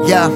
Я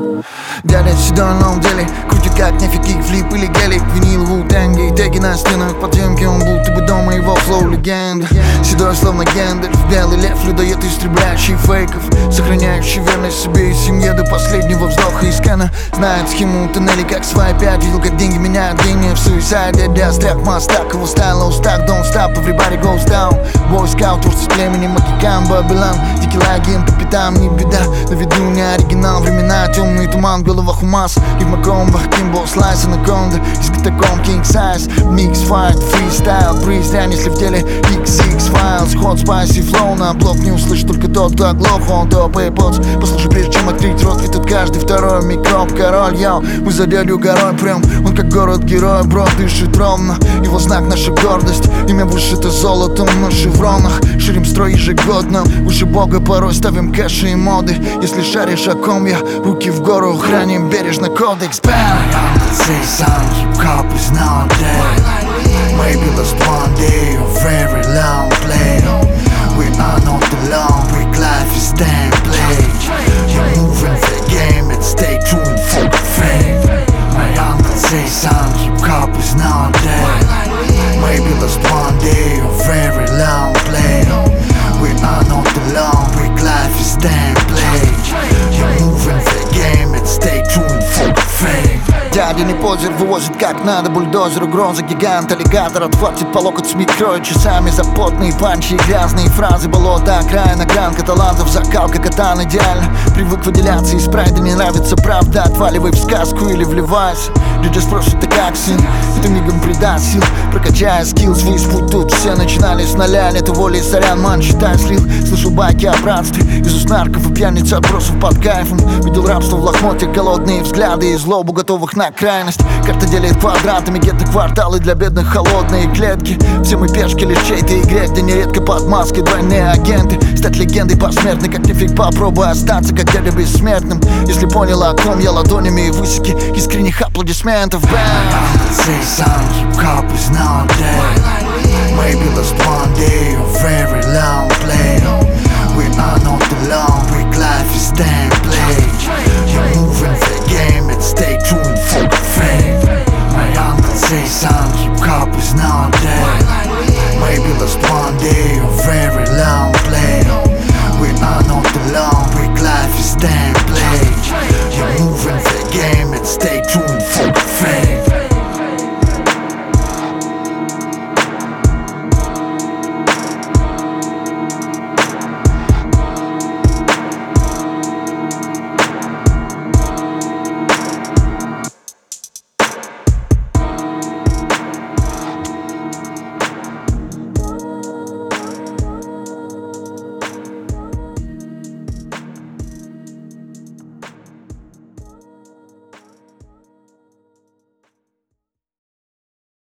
дядя седой на новом деле, крутит как нефиг флип или гелик. Винил Ву-Тэнги, теги на стенах подземки. Он будто бы дома, его флоу легенда. Седой словно Гендальф, белый лев, людоед истребляющий фейков, сохраняющий верность себе и семье до последнего вздоха и скана. Знает схему туннелей как свои пять. Видел, как деньги меняют гения в суисайде. Я стряк в мостах, его стайла устак. Don't stop, everybody goes down. Бойскаут, творцы с племенем Магикан, Бабилан. Дикий лагин по пятам, не беда. На виду не оригинал, времена темный туман в головах у масс. Ритма комбо, кимбо, слайс, анаконда. Из катакомб, king size, mix, fight, freestyle. Приз, если в деле XX files. Hot, spicy, flow на блок. Не услышит только тот, кто оглох. Он топ и поц. Послушай, прежде чем открыть рот, ведь тут каждый второй микроб. Король, йоу, мы за дядю горой прям. Он как город-герой, бро, дышит ровно. Его знак наша гордость. Имя вышито золотом на шевронах. Ширим строй ежегодно. Выше бога порой ставим кэши и моды. Если шаришь о ком я, руки в гору храним бережно кодекс. Say some hip-hop is not dead. Maybe last one day or very long play. We are not alone, big life is damn played. You're moving the game and stay tuned for the fame. My uncle say some hip-hop is not dead. Maybe last one day or very long play. We are not alone, big life is damn played. You're moving the game and stay tuned for the fame. Дядя не позер, вывозит как надо бульдозер. Угроза гигант, аллигатор отхватит по локоть СМИ, кроет часами за потные панчи и грязные фразы. Болото, окраина, гранка талантов, закалка катан идеально. Привык выделяться из прайда, не нравится правда. Отваливай в сказку или вливайся. Люди спросят, ты как, сын? И ты мигом придаст сил, прокачая скилл. Свой путь тут все начинали с нуля. Нету воли, сорян, ман, считай слил. Слышу байки о братстве из уст нарков и пьяниц, отбросов под кайфом. Видел рабство в лохмотьях, голодные взгляды и злобу, готовых на крайность. Карта делит квадратами, гетто кварталы для бедных, холодные клетки. Все мы пешки лишь чьей-то игре, где нередко под маской двойные агенты. Стать легендой посмертной, как нефиг попробуй остаться, как дядя бессмертным. Если понял, о ком я, ладонями и высоки искренних аплодисментов. Say some hip-hop is not dead. Maybe last one day or very long play. We are not alone, big life is damn played. You're moving the game and stay tuned for the fame. My uncle say some hip-hop is not dead. Maybe last one day or